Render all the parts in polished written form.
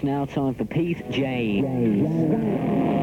now time for Pete James.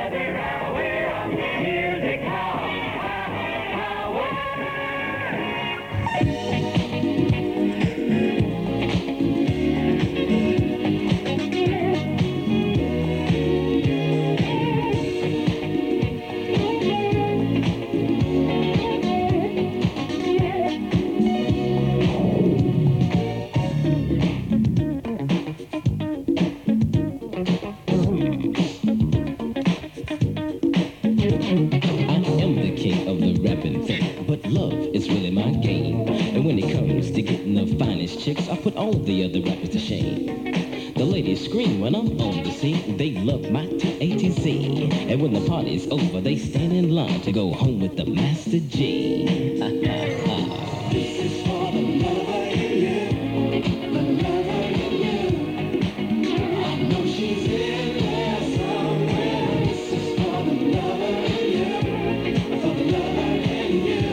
Chicks, I put all the other rappers to shame. The ladies scream when I'm on the scene. They love my T-A-T-C. And when the party's over, they stand in line to go home with the Master G. This is for the lover in you. The lover in you. I know she's in there somewhere. This is for the lover in you. For the lover in you.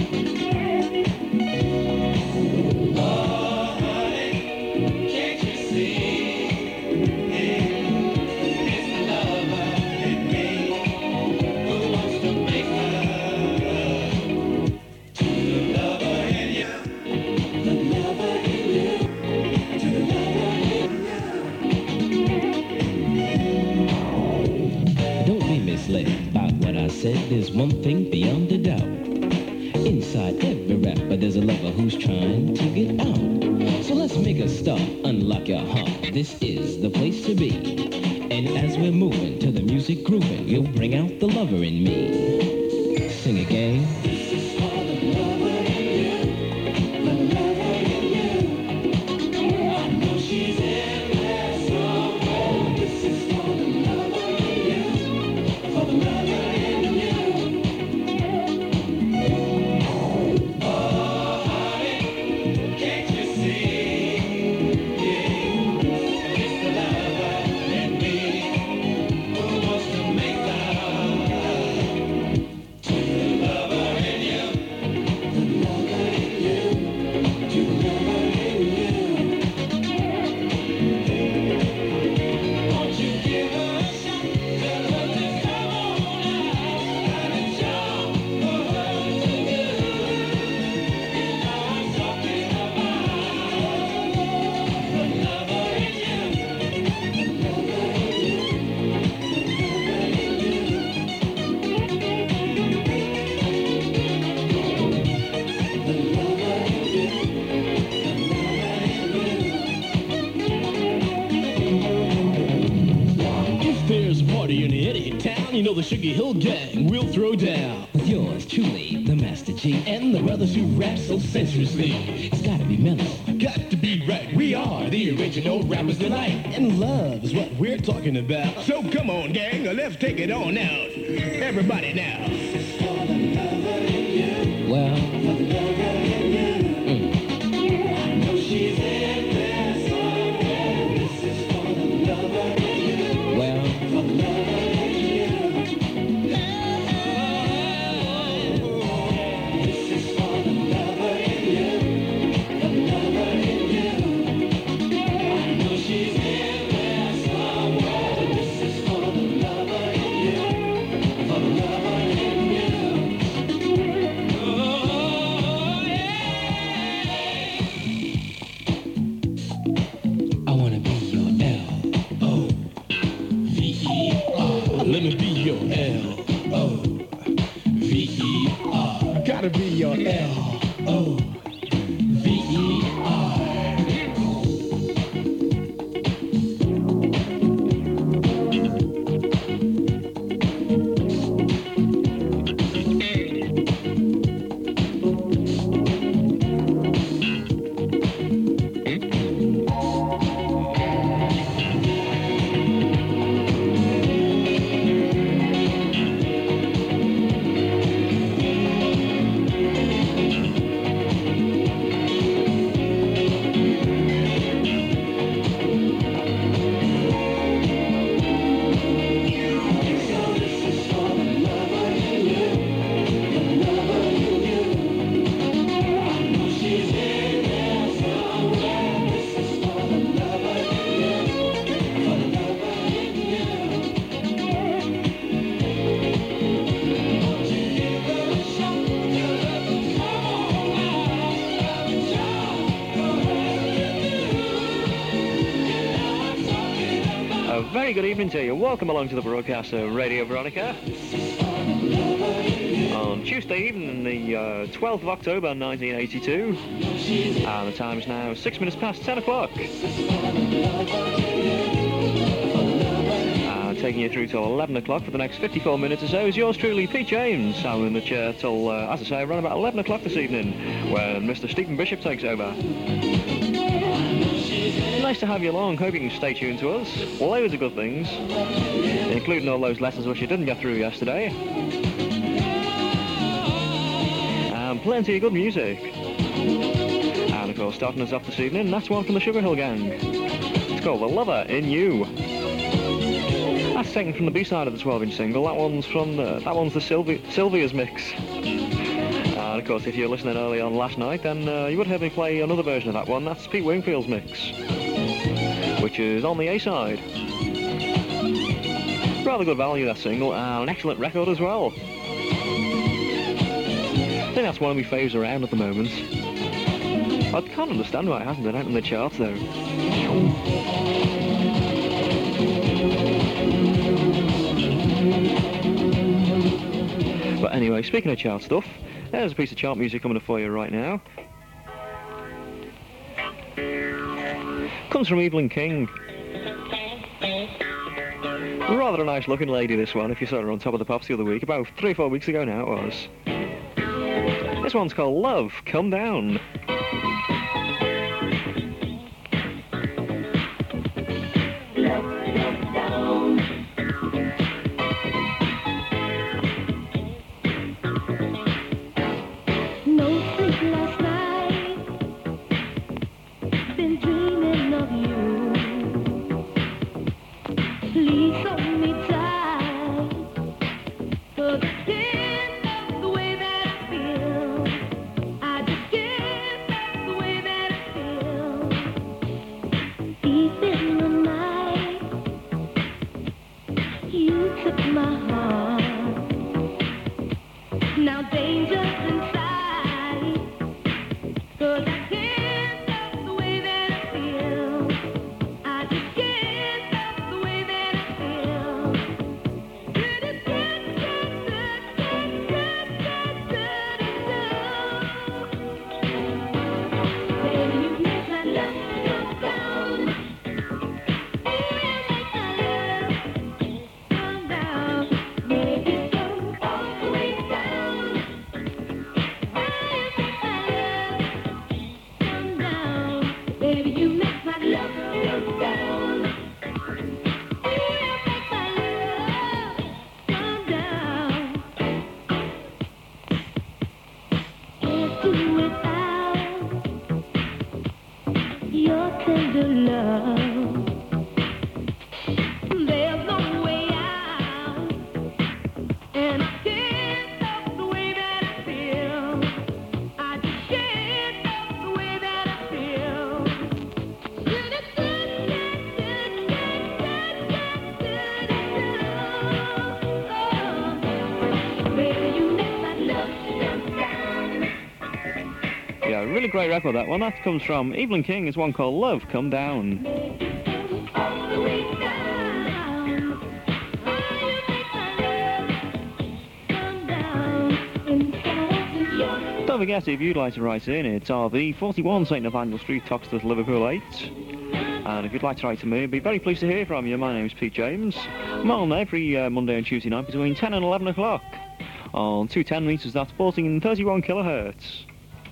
There's one thing beyond a doubt. Inside every rapper, there's a lover who's trying to get out. So let's make a start, unlock your heart. This is the place to be. And as we're moving to the music grooving, you'll bring out the lover in me. Sing again. This is for the lover in you. The lover in you. I know she's in there somewhere. This is for the lover in you. For the lover in you. You know the Sugar Hill Gang will throw down. With yours truly, the Master G. And the brothers who rap so sensuously. It's gotta be mellow. Got to be right. We are the original rappers tonight. And love is what we're talking about. So come on, gang, let's take it on out. Everybody now. Well, I know she's in there somewhere. This is for the lover in you. Well, for the lover. very good evening to you. Welcome along to the broadcast of Radio Veronica. On Tuesday evening, the 12th of October 1982. And the time is now 6 minutes past 10 o'clock. Taking you through till 11 o'clock for the next 54 minutes or so is yours truly, Pete James. I'm in the chair till, as I say, around about 11 o'clock this evening, when Mr. Stephen Bishop takes over. Nice to have you along. Hope you can stay tuned to us. Loads of good things, including all those lessons which you didn't get through yesterday. And plenty of good music. And of course, starting us off this evening, that's one from the Sugar Hill Gang. It's called The Lover in You. That's taken from the B-side of the 12-inch single. That one's the Sylvia's mix. And of course, if you're listening early on last night, then you would have heard me play another version of that one. That's Pete Wingfield's mix, which is on the A-side. Rather good value, that single, and an excellent record as well. I think that's one of my faves around at the moment. I can't understand why it hasn't been out in the charts though. But anyway, speaking of chart stuff, there's a piece of chart music coming up for you right now. Comes from Evelyn King. Rather a nice looking lady, this one, if you saw her on Top of the Pops the other week, about 3 or 4 weeks ago now it was. This one's called Love, Come Down. Really great record, that one. That comes from Evelyn King. It's one called Love, Come Down. Don't forget, if you'd like to write in, it's RV 41 St Nathaniel Street, Toxteth, Liverpool 8. And if you'd like to write to me, I'd be very pleased to hear from you. My name's Pete James. I'm on every Monday and Tuesday night between 10 and 11 o'clock on 210 meters, that's 1431 kilohertz.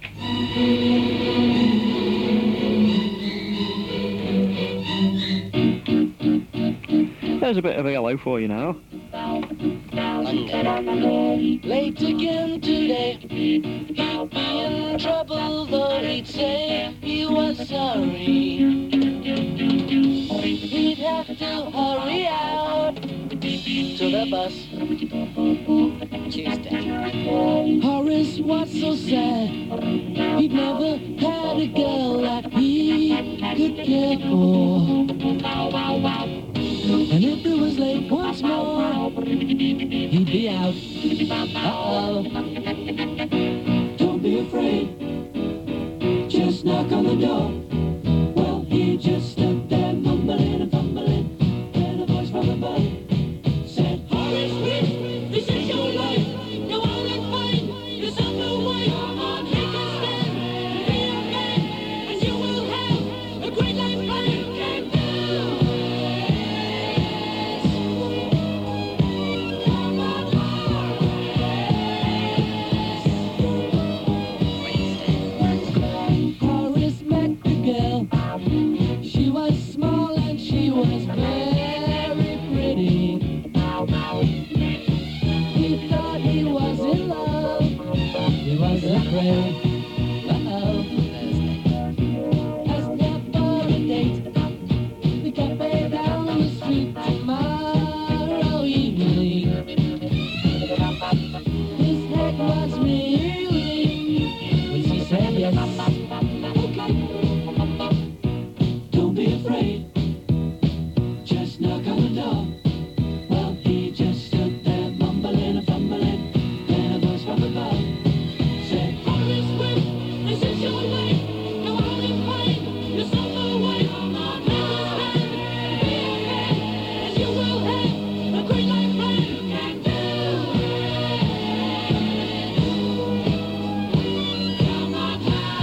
There's a bit of a hello for you now. Monday. Late again today. He'd be in trouble, though he'd say he was sorry. He'd have to hurry out to the bus. Tuesday. Horace was so sad. He'd never had a girl that he could care for. And if it was late once more, he'd be out. Uh-oh. Don't be afraid. Just knock on the door. Well, he just stood there mumbling and fumbling. And a voice Don't be afraid. Just knock on the door. Well, he just stood there mumbling and fumbling. Then a voice from above said, Horace Wimp, this is your way. Go out and find yourself a way. Be okay, as you will have a great life plan. You can do it. Come on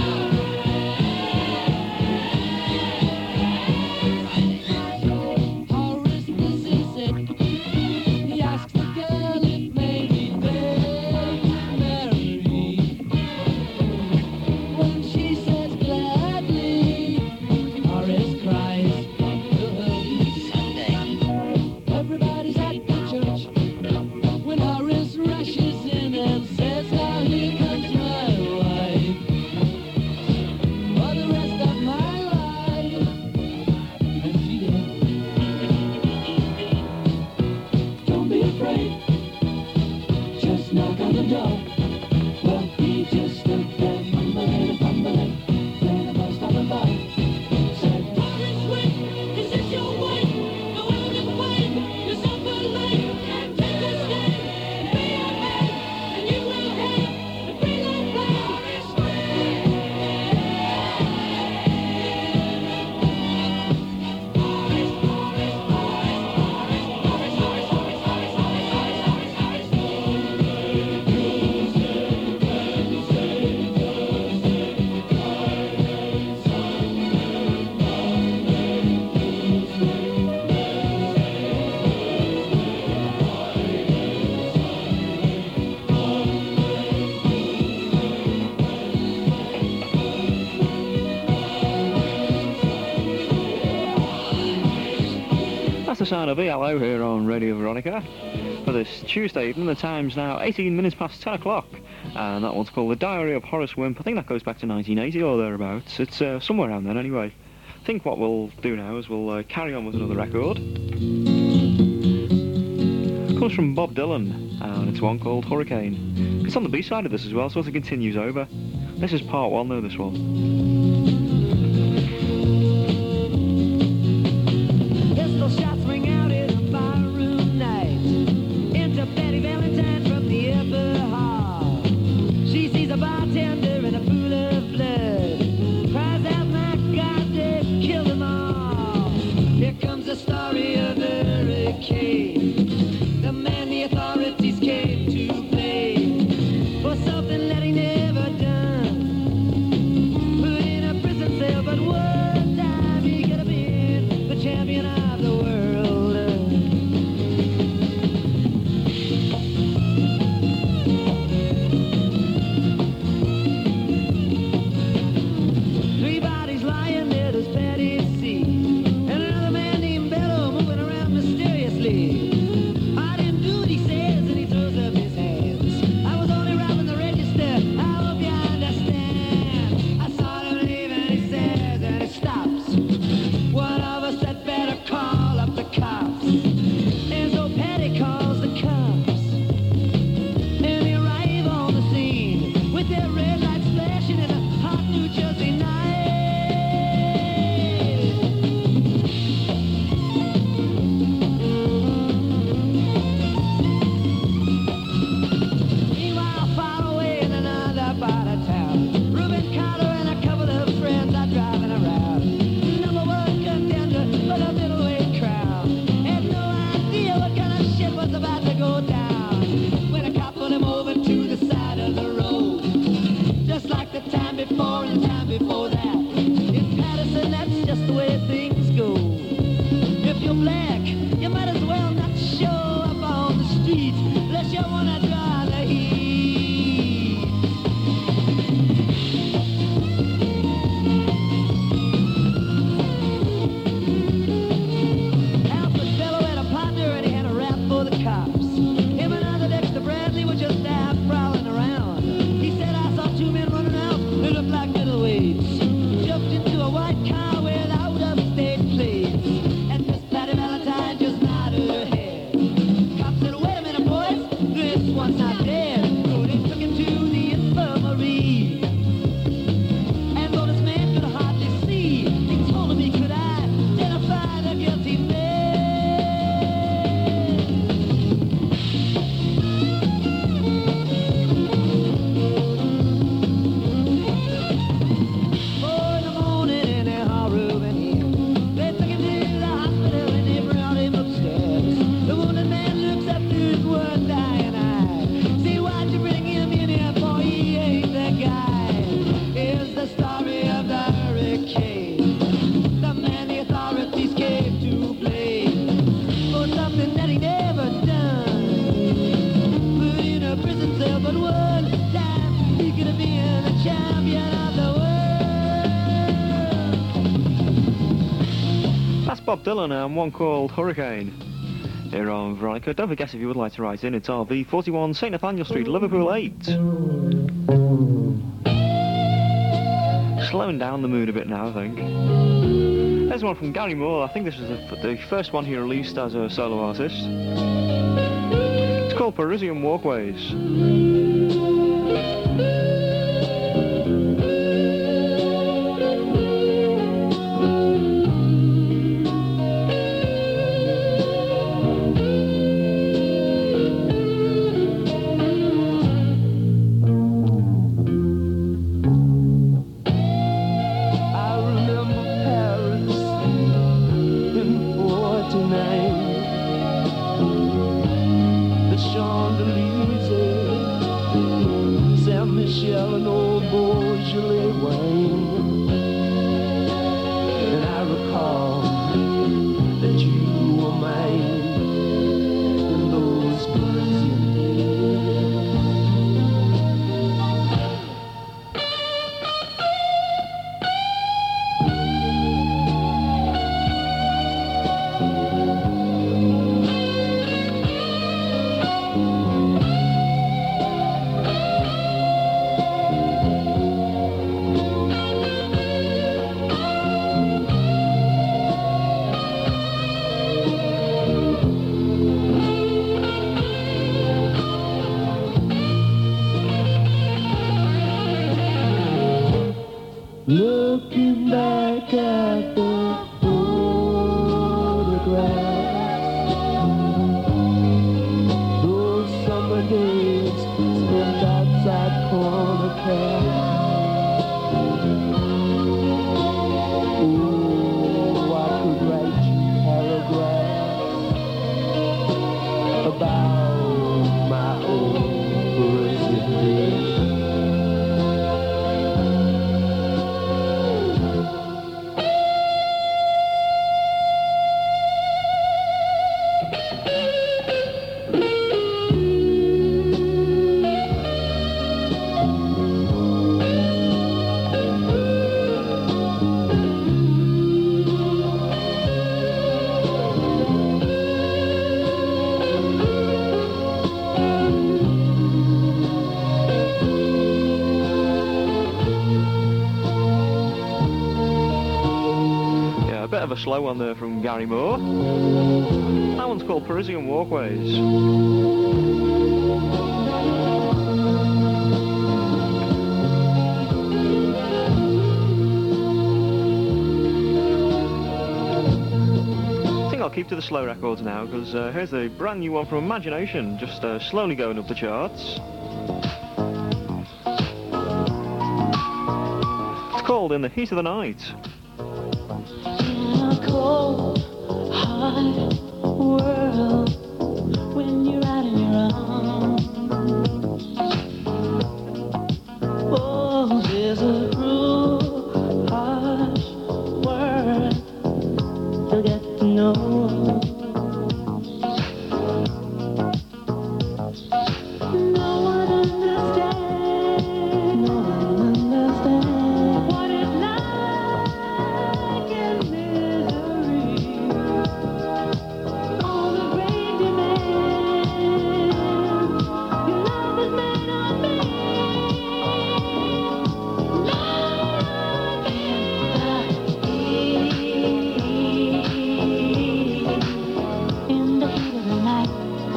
Horace, this is it. He asks the girl if maybe they can marry. When she says gladly, Horace cries, someday. Everybody's at the church when Horace rushes in and says, now here comes my wife for the rest of my life. And she did. Don't be afraid. Just knock on the door. Well, he just stood there fumbling and fumbling. Then a voice from above said, Horace Wimp, this is your way. Go out and find yourself a life. Take a stand, be a man, and you will have a free life plan. Horace That's the sound of ELO here on Radio Veronica for this Tuesday evening. The time's now 18 minutes past 10 o'clock, and that one's called The Diary of Horace Wimp. I think that goes back to 1980 or thereabouts. It's somewhere around then anyway. I think what we'll do now is we'll carry on with another record. It comes from Bob Dylan, and it's one called Hurricane. It's on the B-side of this as well, so it continues over. This is part one though, this one. Pistol shots ring out in a barroom night. Enter Betty Valentine from the upper hall. She sees a bartender in a pool of blood. Cries out, my God, they've killed them all. Here comes the story of Hurricane, the man the authorities came to blame for something that he never done. Put Bob Dylan and one called Hurricane. Here on Veronica. Don't forget, if you would like to write in, it's RV 41 St Nathaniel Street, Liverpool 8. Slowing down the mood a bit now, I think. There's one from Gary Moore. I think this is the first one he released as a solo artist. It's called Parisian Walkways. Looking back at the photographs, those summer days spent outside Corner Cafe. Oh, I could write you paragraphs about my own Parisian days. Of a slow one there from Gary Moore. That one's called Parisian Walkways. I think I'll keep to the slow records now, because here's a brand new one from Imagination, just slowly going up the charts. It's called In the Heat of the Night. Cold, hard world when you're out on your own. Oh, there's a cruel, harsh world to get to know. No one understands. No one understands what it's like in misery. All the great demands your love has made on me. In the heat of the night.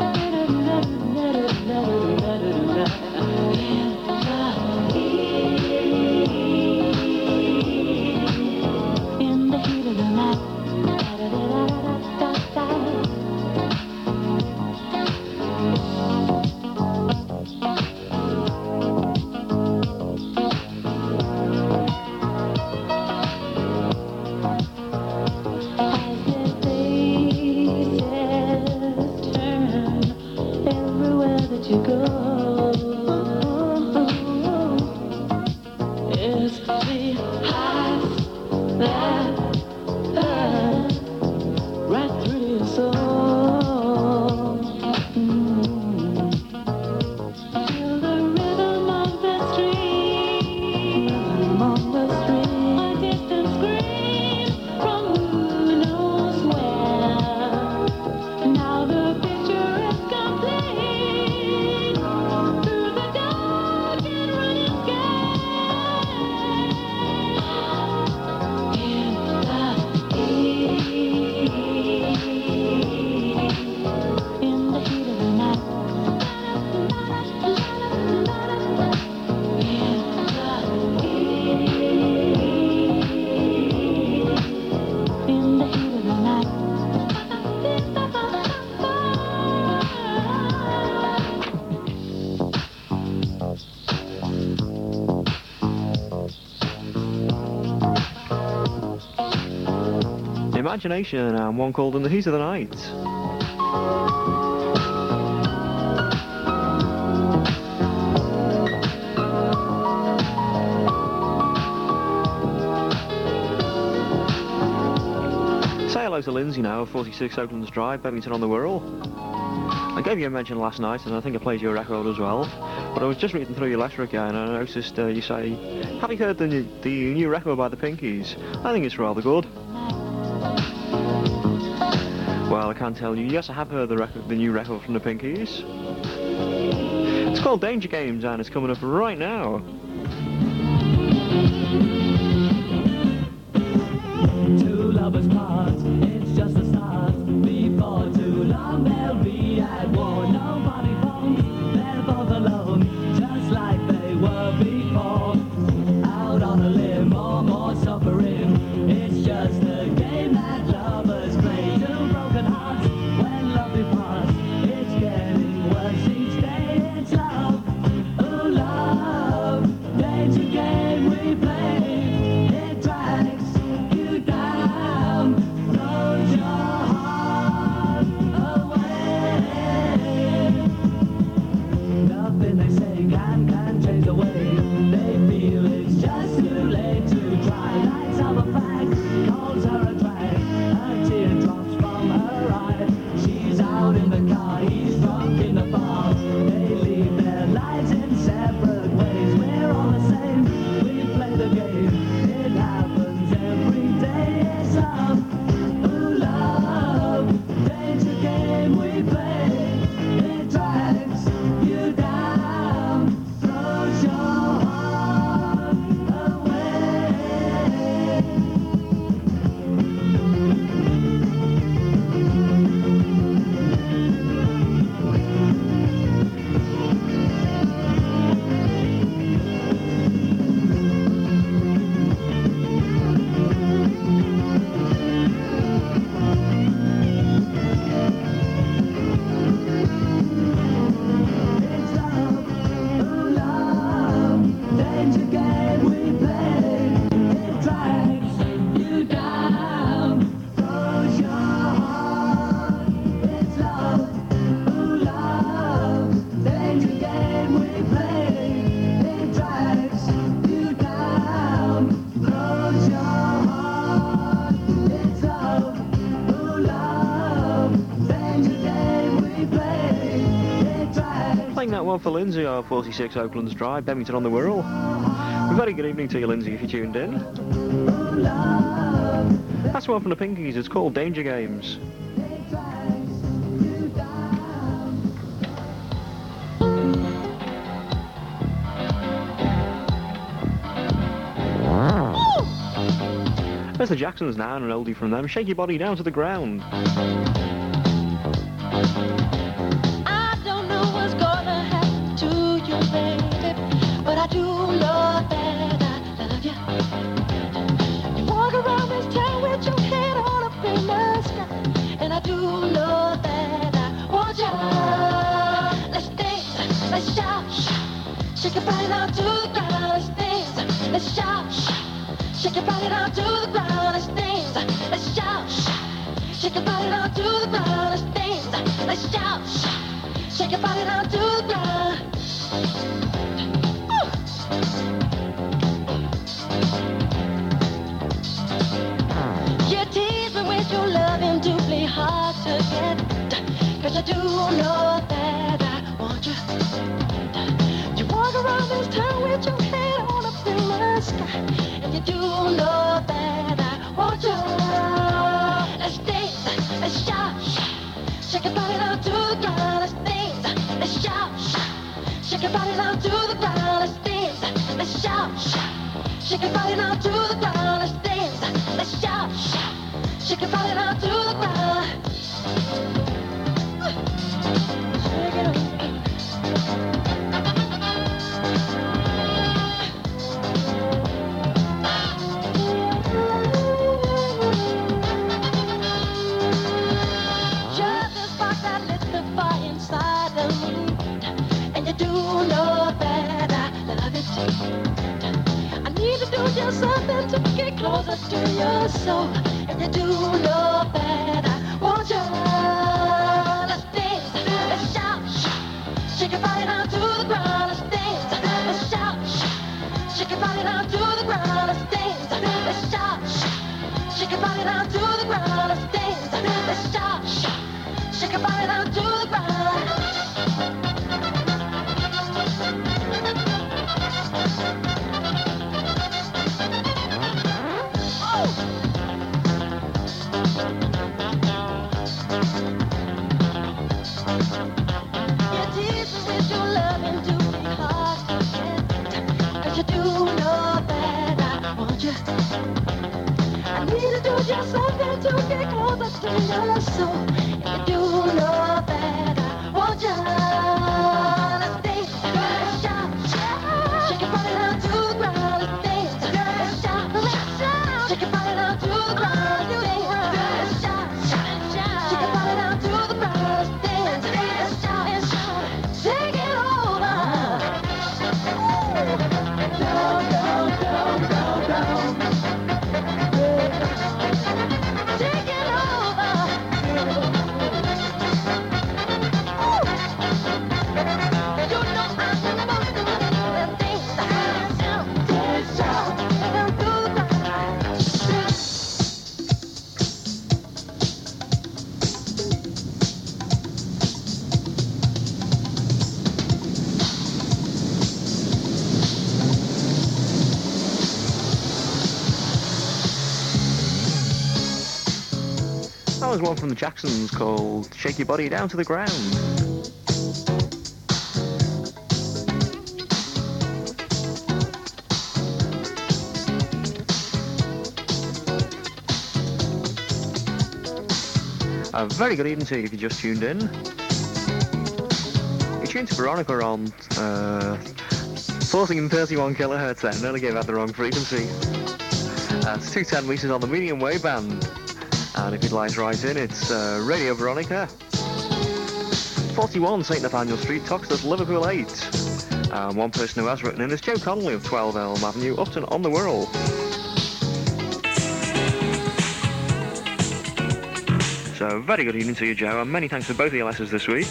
In the heat of the night. As their faces turn everywhere that you go, it's the heights that burn right through your soul. Feel the rhythm of the stream, a distant scream from who knows Imagination and one called In the Heat of the Night. Say hello to Lindsay now, 46 Oaklands Drive, Bevington on the Wirral. I gave you a mention last night, and I think I played your record as well. But I was just reading through your letter again, and I noticed you say, have you heard the new record by the Pinkies? I think it's rather good. Well, I can tell you, yes, I have heard the new record from the Pinkies. It's called Danger Games, and it's coming up right now. Two lovers part, it's just a start. Before too long they'll be at war. Nobody phones, they're both alone, just like they were before. Out on a limb, more suffering. It's just a game that lovers play. Two broken hearts, when love departs, it's getting worse each day. It's love, oh love, danger game we play. It drags you down, throws your heart away. Nothing they say can change the way they feel. It's just too late to try. Lights of a fact, calls her a drag. A tear drops from her eye. She's out in the car, he's drunk in the bar. They leave their lives in separate ways. We're all the same, we play the game. It happens every day. It's love, ooh love, danger game we play. It drags you down, throws your heart away. It's love, ooh love, danger game we play. It drags you down, throws your heart. It's love, ooh love, danger game we play. It drags you down, throws your heart. It's love, ooh love, danger game we play. It drags. Playing that one for Lindsay, our 46 Oaklands Drive, Bevington on the Wirral. A very good evening to you, Lindsay, if you tuned in. That's one from the Pinkies, it's called Danger Games. There's the Jacksons now, and an oldie from them. Shake your body down to the ground. I don't know what's gonna happen to you, baby, but I do know that I love you. You walk around this town with your head on up in the sky, and I do know that I want you. Let's dance, let's shout, shake your body down to the ground. Let's dance, let's shout, shake your body down to the ground. Let's dance, let's shout, shake your body down to the ground. Let's dance, let's shout, shake your body down to the ground. You tease me with your loving doubly hard to get, 'cause I do know that I want you. You walk around this town with your head on up in the sky, and you do know that I want you. Let's dance, let's shout, shake your body down to the ground. Let's dance, let's shout, shake your body down to the ground. Let's dance, let's shout, shake your body down to the ground. Let's dance, let's shout, shake your body down to the ground. Shake it up. Just the spark that lit the fire inside of me, and you do know that I love it. I need to do just something to get close. to your soul. If you do know that I want you, let's dance, let's shout, shake your body down to the ground. Let's dance, let's shout, shake your body down to the ground. Let's dance, let's shout, shake your body down to the ground. Let's dance, let's shout, shake your body down to the ground. Just something to get closer to your soul. If you do know that I want you, let's dance, let's shout, shake your body down to the ground. Let's dance, let's shout, shake your body down to the ground. Let's dance, let's shout, shake your body down to the ground. Let's dance, let's shout, take it over. Down, down, down, down, down. That was one from the Jacksons called Shake Your Body Down to the Ground. A very good evening to you if you just tuned in. You're tuned to Veronica on 1431 kilohertz there. Nearly gave out the wrong frequency. It's 210 meters on the medium wave band. And if you'd like to write in, it's Radio Veronica, 41 St Nathaniel Street, Toxteth, Liverpool 8. One person who has written in is Joe Connolly of 12 Elm Avenue, Upton on the Wirral. So, very good evening to you, Joe, and many thanks for both of your letters this week.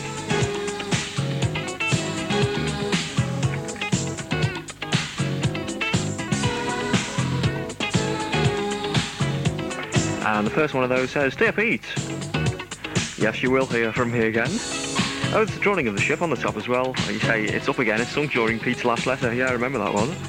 And the first one of those says, Dear Pete. Yes, you will hear from me again. Oh, it's the drawing of the ship on the top as well. You say, it's up again, it's sunk during Pete's last letter. Yeah, I remember that one.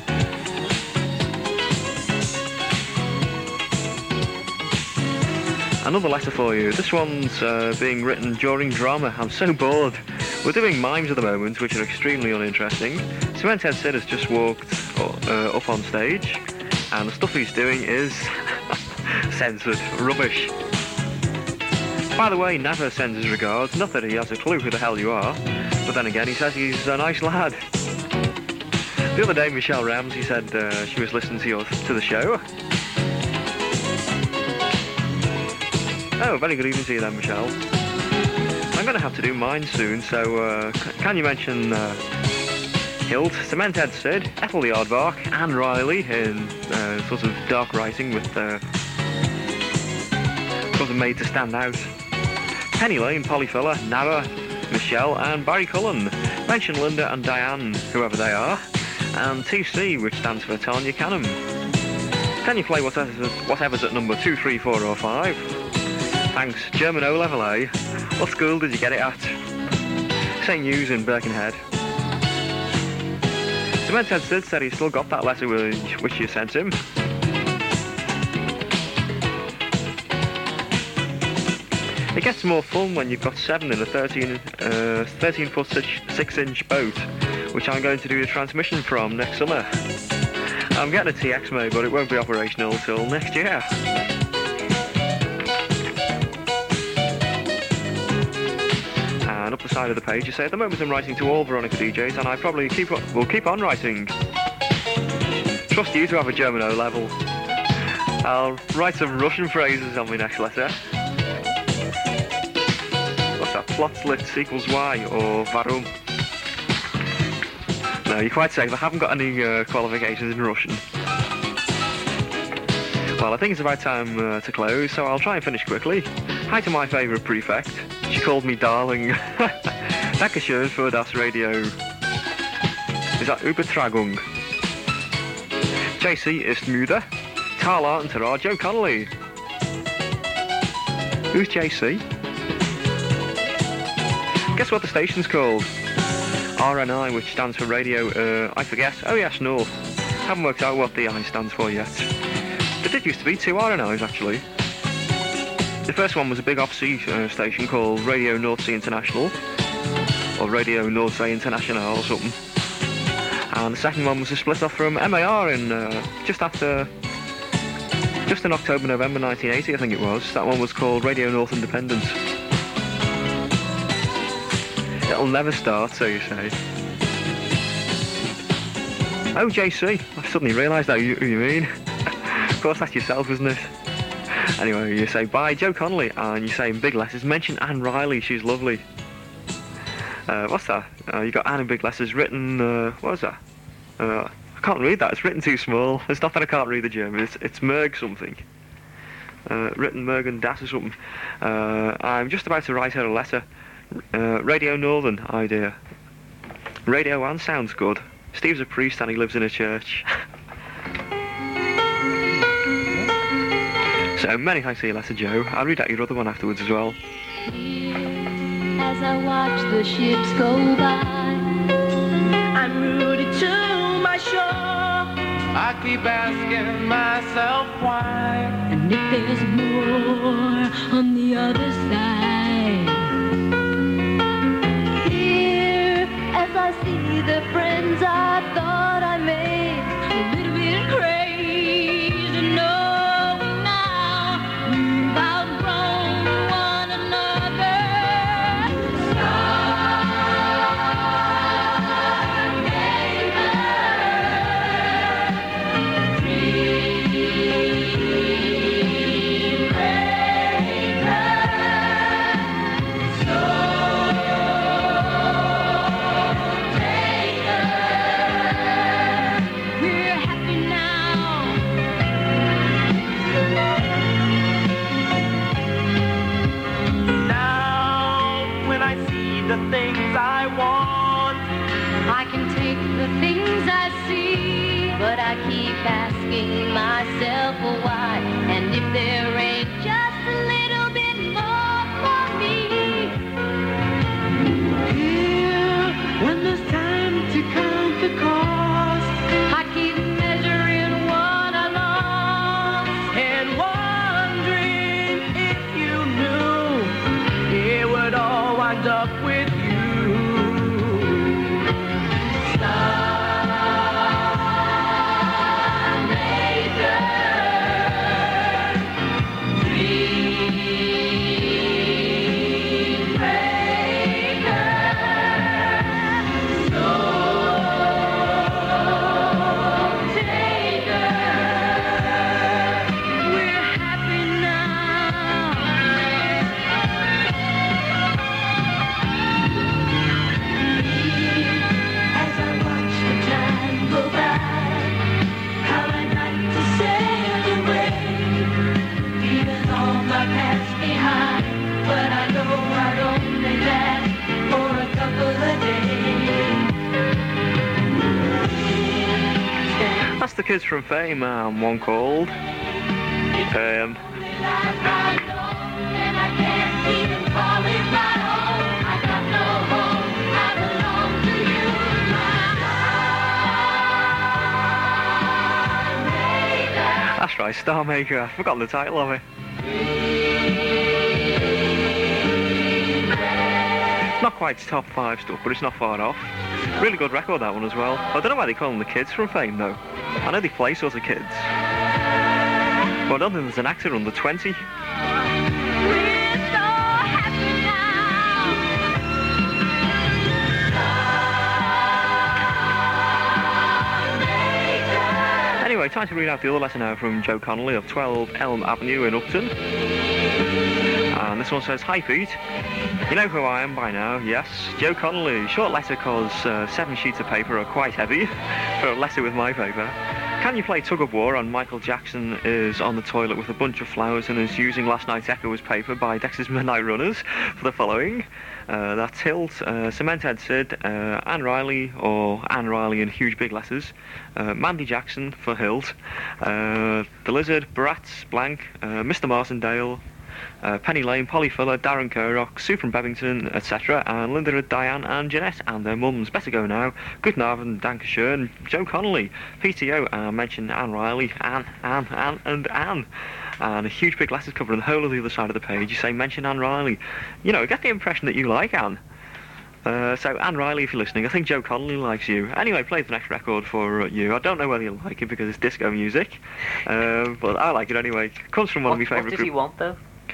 Another letter for you. This one's being written during drama. I'm so bored. We're doing mimes at the moment, which are extremely uninteresting. Cementhead Sid has just walked up on stage, and the stuff he's doing is... censored rubbish. By the way, Nava sends his regards. Not that he has a clue who the hell you are, but then again, he says he's a nice lad. The other day, Michelle Ramsey said she was listening to the show. Oh, very good evening to you then, Michelle. I'm going to have to do mine soon, so can you mention Hilt, Cementhead Sid, Ethel the Aardvark, Anne Riley in sort of dark writing with sort of made to stand out. Penny Lane, Polly Fuller, Nava, Michelle and Barry Cullen. Mention Linda and Diane, whoever they are. And TC, which stands for Tanya Canham. Can you play whatever's at number 2, 3, 4 or 5? Thanks, German O-Level A. What school did you get it at? St. Hugh's in Birkenhead. Cementhead Sid said he still got that letter which you sent him. It gets more fun when you've got 7 in a 13-foot 6-inch boat, which I'm going to do the transmission from next summer. I'm getting a TX mode, but it won't be operational till next year. And up the side of the page you say, at the moment I'm writing to all Veronica DJs, and I probably will keep on writing. Trust you to have a German O-level. I'll write some Russian phrases on my next letter. What's that? Plotlit equals Y or Varum? No, you're quite safe. I haven't got any qualifications in Russian. Well, I think it's about time to close, so I'll try and finish quickly. Hi to my favourite prefect. She called me darling. Dankeschön für das Radio. Is that Übertragung? JC ist müde. Tala and Tara, Joe Connolly. Who's JC? Guess what the station's called? RNI, which stands for Radio, I forget. Oh yes, North. Haven't worked out what the I stands for yet. There did used to be 2 RNIs actually. The first one was a big off-sea station called Radio North Sea International, or Radio North Sea International or something. And the second one was a split off from MAR in just in October, November 1980, I think it was. That one was called Radio North Independence. It'll never start, so you say. Oh, JC. I suddenly realised who you mean. Of course, that's yourself, isn't it? Anyway, you say bye, Joe Connolly, and you say in big letters, mention Anne Riley, she's lovely. What's that? You got Anne in big letters written, what was that? I can't read that, it's written too small. It's not that I can't read the German, it's Merg something. Written Mergen Das or something. I'm just about to write her a letter. Radio Northern idea. Radio One sounds good. Steve's a priest and he lives in a church. So many thanks for your letter, Joe. I'll read out your other one afterwards as well. As I watch the ships go by, I'm rooted to my shore. I keep asking myself why. And if there's more on the other side. Here, as I see the friends I thought I made, a little bit crazy knowing now we've outgrown one another. The things I want, I can take the things I see, but I keep asking myself why. And if there ain't just a little bit more for me. here when there's time to count the cost, I keep measuring what I lost, and wondering if you knew it would all wind up with you. That's the Kids from Fame, one called That's right, Star Maker. I've forgotten the title of it. Not quite top 5 stuff, but it's not far off. Really good record, that one as well. I don't know why they call them the Kids from Fame, though. I know they play sort of kids. But I don't think there's an actor under 20. Anyway, time to read out the other letter now from Joe Connolly of 12 Elm Avenue in Upton. And this one says, "Hi Pete, you know who I am by now, yes? Joe Connolly. Short letter cause 7 sheets of paper are quite heavy for a letter with my paper. Can You Play Tug of War on Michael Jackson is on the toilet with a bunch of flowers and is using Last Night's Echo as paper by Dexys Midnight Runners for the following. That's Hilt, Cementhead Sid, Anne Riley, or Anne Riley in huge big letters, Mandy Jackson for Hilt, The Lizard, Bratz, Blank, Mr. Martindale, Penny Lane, Polly Fuller, Darren Kerrock, Sue from Bevington, etc., and Linda, Diane and Jeanette and their mums. Better Go Now, Good Narvin, Dankeschön, and Joe Connolly, PTO, mention Anne Riley, Anne, and Anne. And a huge big letters covering the whole of the other side of the page. You say mention Anne Riley. You know, I get the impression that you like Anne. So Anne Riley, if you're listening, I think Joe Connolly likes you. Anyway, play the next record for you. I don't know whether you'll like it because it's disco music, but I like it anyway. Comes from one of my favourite groups. What did you want, though?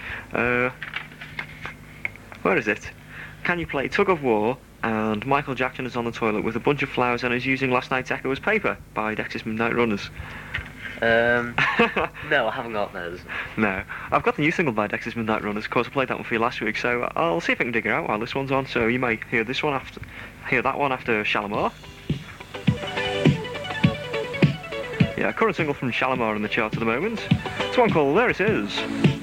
Where is it? Can You Play Tug of War? And Michael Jackson is on the toilet with a bunch of flowers and is using Last Night's Echo as paper by Dexys Midnight Runners. No, I haven't got those. No. I've got the new single by Dexys Midnight Runners. Of course, I played that one for you last week, so I'll see if I can dig it out while this one's on. So you may hear this one after, hear that one after Shalimar. Yeah, current single from Shalimar in the charts at the moment. It's one called There It Is.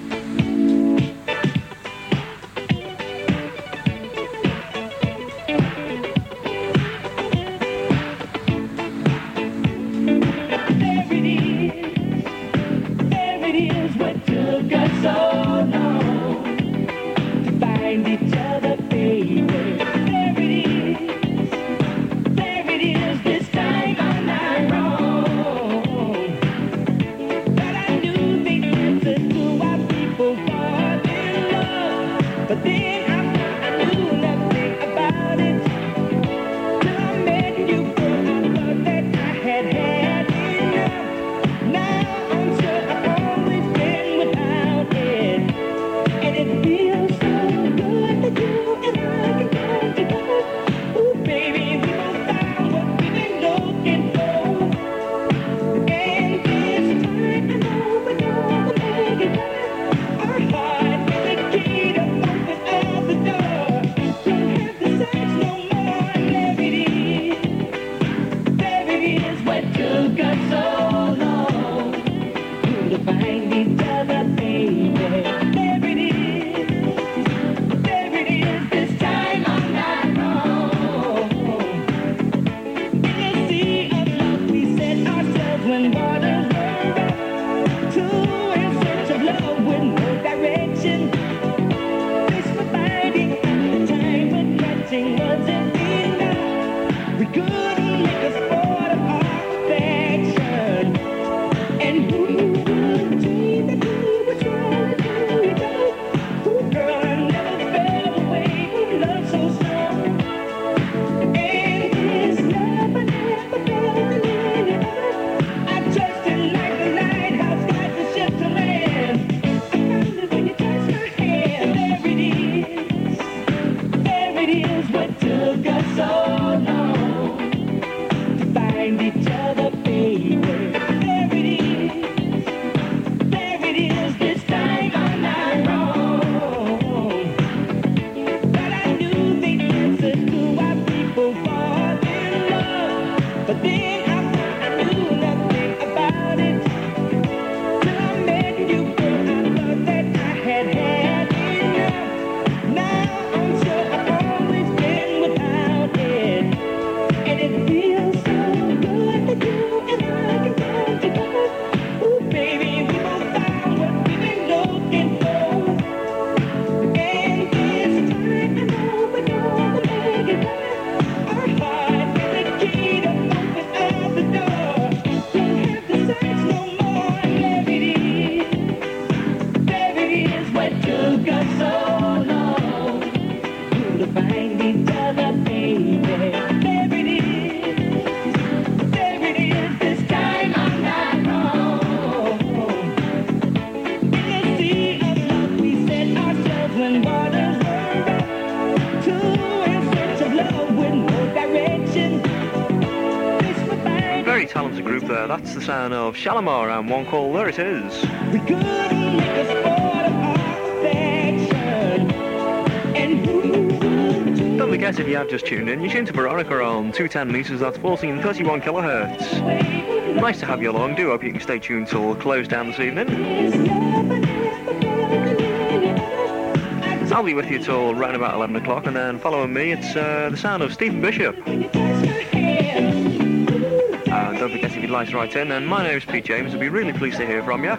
Talented group there. That's the sound of Shalimar and one called There It Is. Don't forget yes, if you have just tuned in, you're tuned to Veronica on 210 meters, that's 1431 kilohertz. Nice to have you along. Do hope you can stay tuned till close down this evening. I'll be with you till around about 11 o'clock, and then following me, it's the sound of Stephen Bishop. Don't forget if you'd like to write in, and my name's Pete James. I'll be really pleased to hear from you.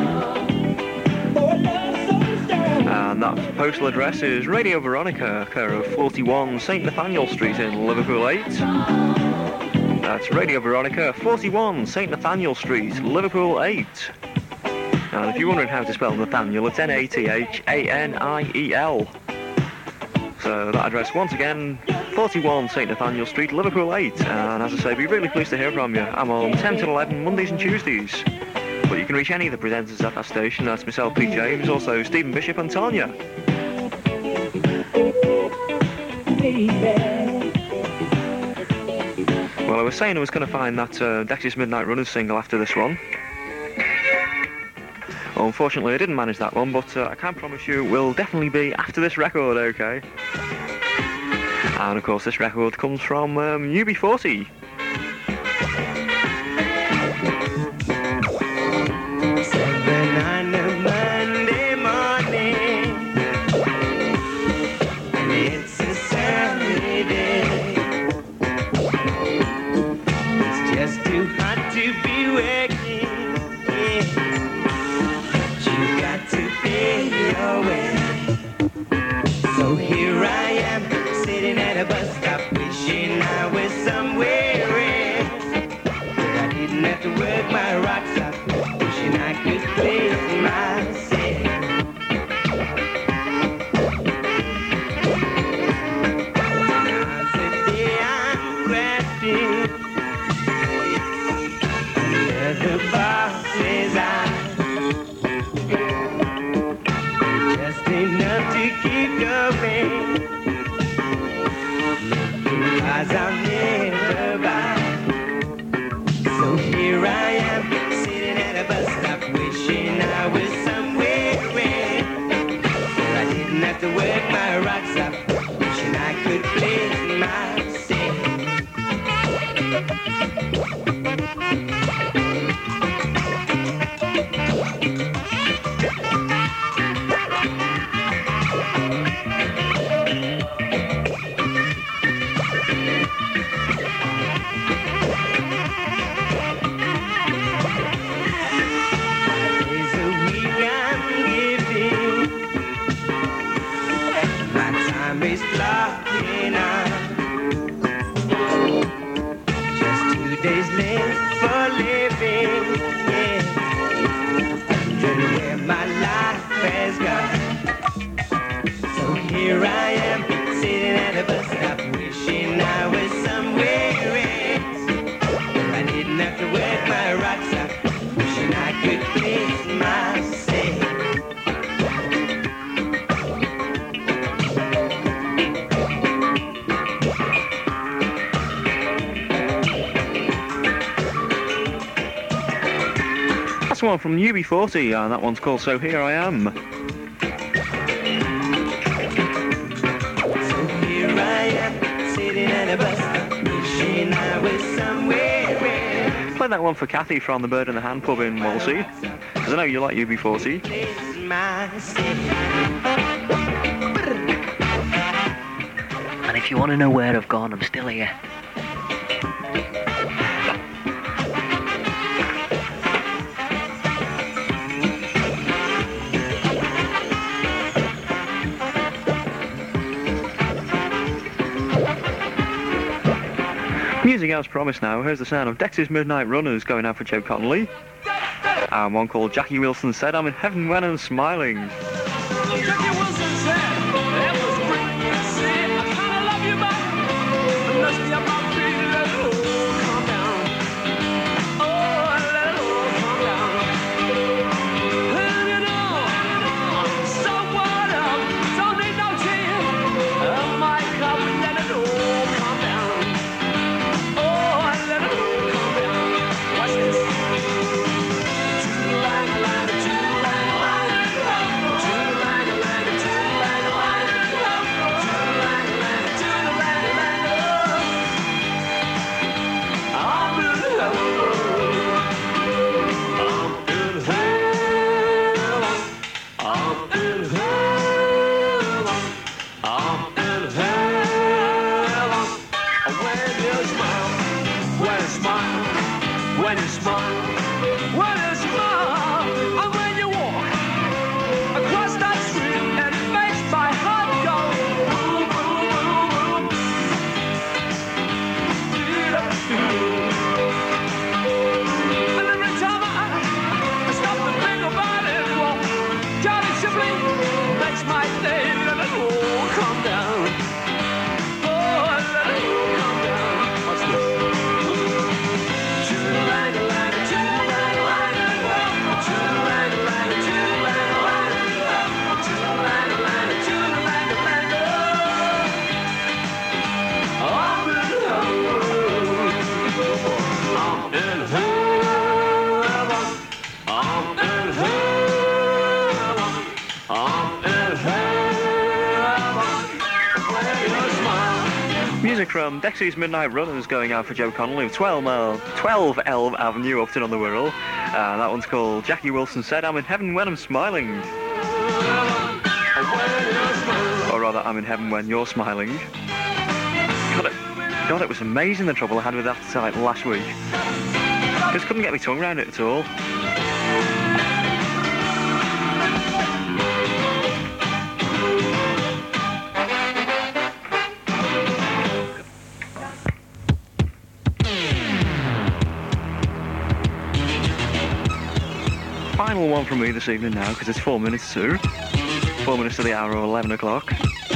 And that postal address is Radio Veronica, care of 41 St Nathaniel Street in Liverpool 8. That's Radio Veronica, 41 St Nathaniel Street, Liverpool 8. And if you're wondering how to spell Nathaniel, it's Nathaniel. So that address, once again, 41 St Nathaniel Street, Liverpool 8. And as I say, I'd be really pleased to hear from you. I'm on 10 to 11 Mondays and Tuesdays. But you can reach any of the presenters at that station. That's myself, Pete James, also Stephen Bishop and Tanya. Well, I was saying I was going to find that Dexys Midnight Runners single after this one. Well, unfortunately, I didn't manage that one, but I can promise you it will definitely be after this record, okay? And of course, this record comes from UB40. One from UB40, and that one's called So Here I Am. So here I am, sitting at a bus stop, wishing I was somewhere. Play that one for Kathy from the Bird in the Hand pub in Walsey, because I know you like UB40. And if you want to know where I've gone, I'm still here. Music as promised now, here's the sound of Dexys Midnight Runners going out for Joe Connolly. And one called Jackie Wilson Said I'm in Heaven When I'm Smiling. Jackie Wilson said, that was great. Said, I kinda love you, but it must be about me. Let it all calm down. Oh, let it all calm down. And you know, so what up? Don't need no tears. My cup, let it all calm down. Oh, let it all calm down. Watch this. Too Music from Dexys Midnight Runners going out for Joe Connolly of 12 Elm Avenue, Upton on the Wirral. That one's called Jackie Wilson Said I'm in Heaven When I'm Smiling. Or rather, I'm in heaven when you're smiling. God, it was amazing the trouble I had with that title last week. Just couldn't get my tongue around it at all. Final one from me this evening now, because it's 4 minutes to. 4 minutes to the hour of 11 o'clock.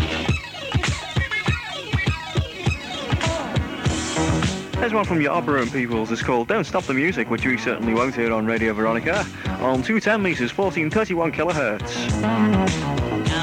There's one from Yarborough and Peoples. It's called Don't Stop the Music, which we certainly won't hear on Radio Veronica, on 210 meters, 1431 kilohertz.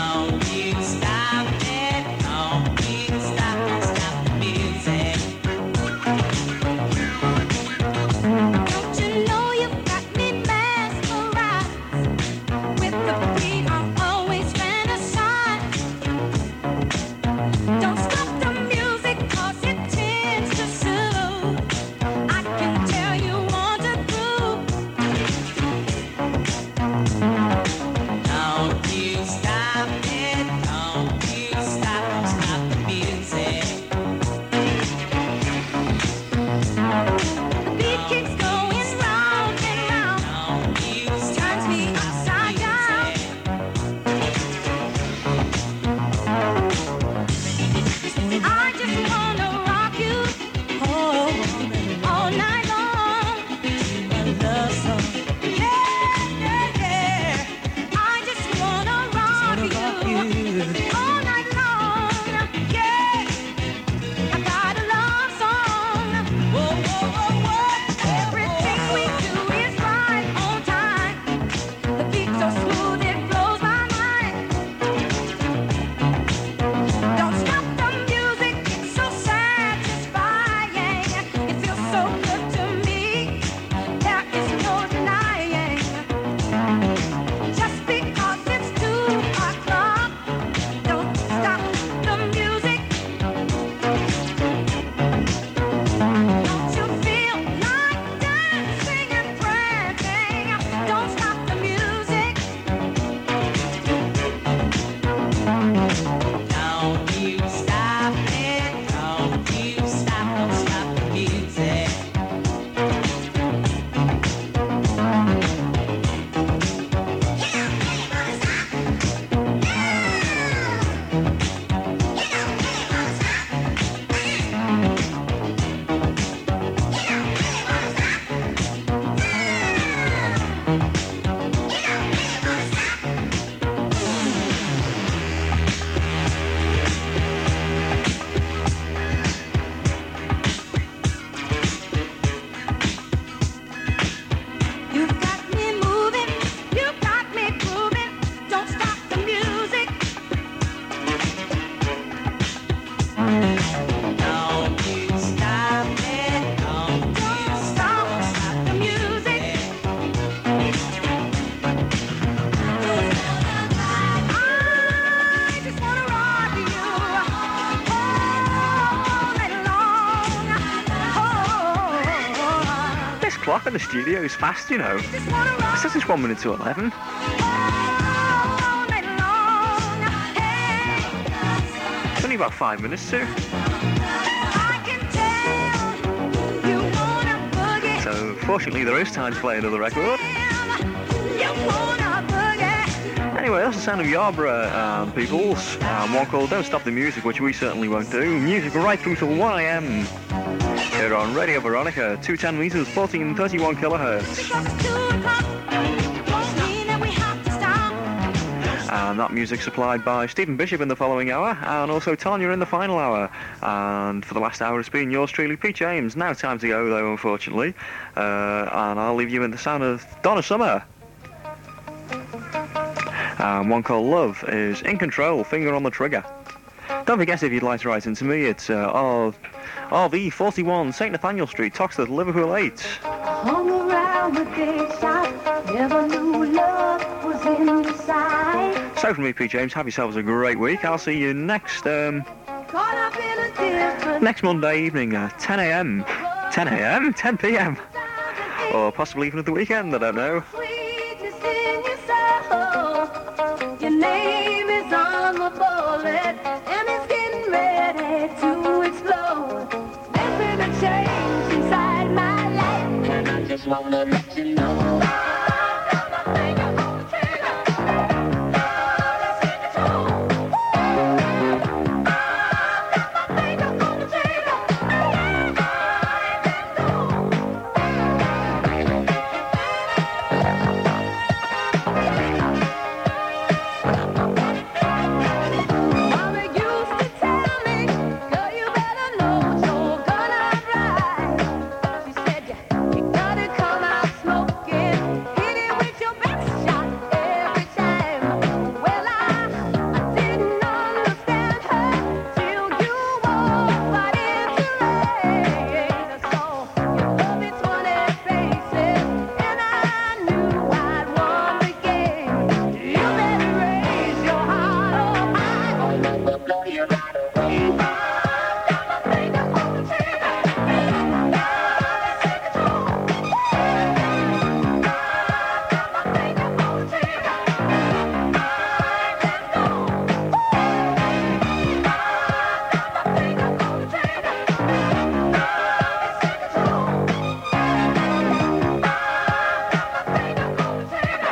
Clock in the studio is fast, you know. It says it's 1 minute to 11. It's only about 5 minutes to. So, fortunately, there is time to play another record. Anyway, that's the sound of Yarborough Peoples. One called Don't Stop the Music, which we certainly won't do. Music right through till 1 a.m. here on Radio Veronica, 210 meters, 1431 kilohertz. And that music supplied by Stephen Bishop in the following hour, and also Tanya in the final hour. And for the last hour, it's been yours truly, Pete James. Now time to go, though, unfortunately. And I'll leave you in the sound of Donna Summer. One called Love is In Control, Finger on the Trigger. Don't forget, if you'd like to write into me, it's RV 41 St Nathaniel Street, Toxteth, Liverpool 8. Hung around the day shop, never knew love was in the sight. So from me, Pete James, have yourselves a great week. I'll see you next Caught up in a different Next Monday evening, 10 a.m. 10 a.m.? 10 p.m. Or possibly even at the weekend, I don't know. sweetness in your soul. Your name is on the bullet, and it's getting ready to explode. There's been a change inside my life, and I just wanna let you know. Got my finger on the trigger. Let's take control. Got my finger on the trigger. Let go. Mama used to tell me, girl, you better know it's all gonna ride. She said you gotta come out smoking, hit it with your best shot every time. Well, I didn't understand her till you walked right into rain. So you put me 20 faces, and I knew I'd won the game. You better raise your heart up high, or you will blow your right away. Got my finger on the trigger. Let's take control. Got my finger on the trigger. Let's go. Got my finger on the trigger. Let's take control. Got my finger on the trigger.